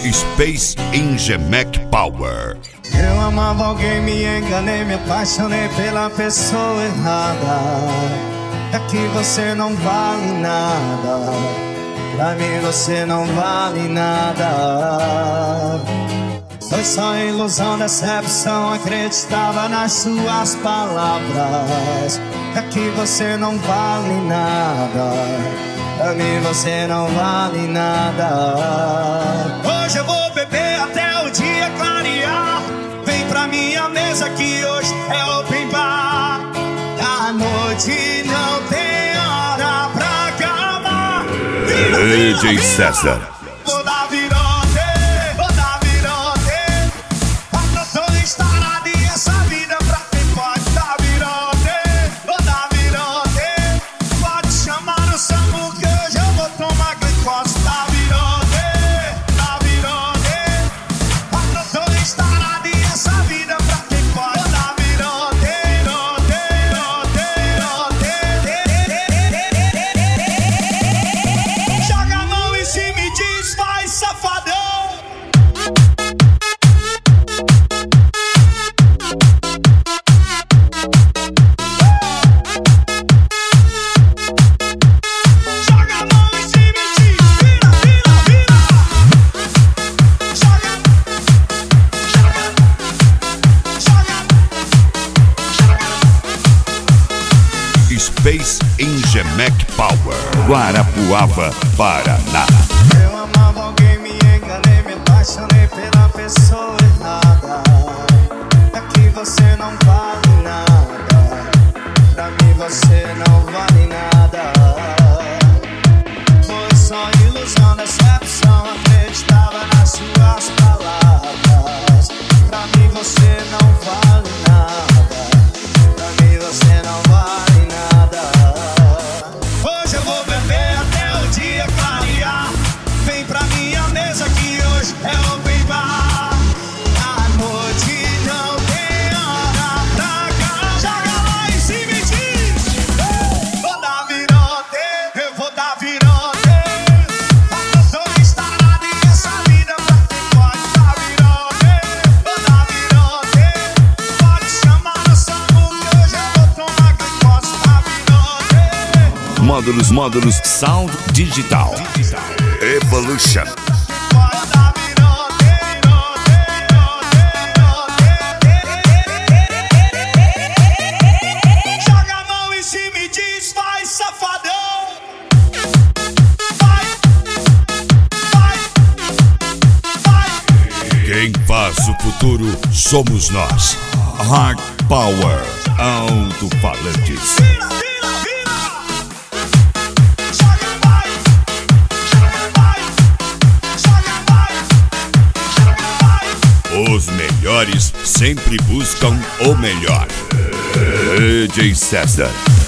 Space Ingemec Power. Eu amava alguém, me enganei, me apaixonei pela pessoa errada. É que você não vale nada, pra mim você não vale nada. Foi só ilusão, decepção, acreditava nas suas palavras. É que você não vale nada, pra mim você não vale nada. Hoje eu vou beber até o dia clarear. Vem pra minha mesa que hoje é open bar. A noite não tem hora pra acabar. DJ César. Vou dar virote, vou dar virote. A noite está na dia, essa vida pra quem pode dar virote. Vou dar virote. Pode chamar o SAMU que hoje eu vou tomar glicose. Dá virote, dá virote. A noite está na dia, essa vida pra quem pode dar virote. Joga a mão em cima e diz, vai safadão. Joga a mão em cima e diz, vira, vira, vira. Joga, joga, joga. Space Ingemec Power. Guarapuava, Paraná. Eu amava alguém, me enganei, me apaixonei pela pessoa errada. É que você não vale nada, pra mim você não vale nada. Foi só ilusão, decepção, acreditava nas suas palavras. Pra mim você não vale nada, pra mim você não vale nada. Hoje eu vou beber até o dia clarear. Vem pra minha mesa que hoje é open bar. A noite não tem hora pra acabar. Joga lá em cima e diz, vou dar virote, eu vou dar virote. A noite está na dia, essa vida pra quem pode dar virote. Vou dar virote. Pode chamar o SAMU que hoje eu vou tomar glicose. Dá virote. Módulos Sound Digital. Evolution. Bora dar virote, virote, virote. Joga a mão em cima e diz, vai safadão. Vai, vai, vai. Quem faz o futuro somos nós. Hard Power. Alto-falantes. Vira, vira, vira. Joga, vai. Joga, vai. Joga, vai. Joga, vai. Os melhores sempre buscam o melhor. DJ César.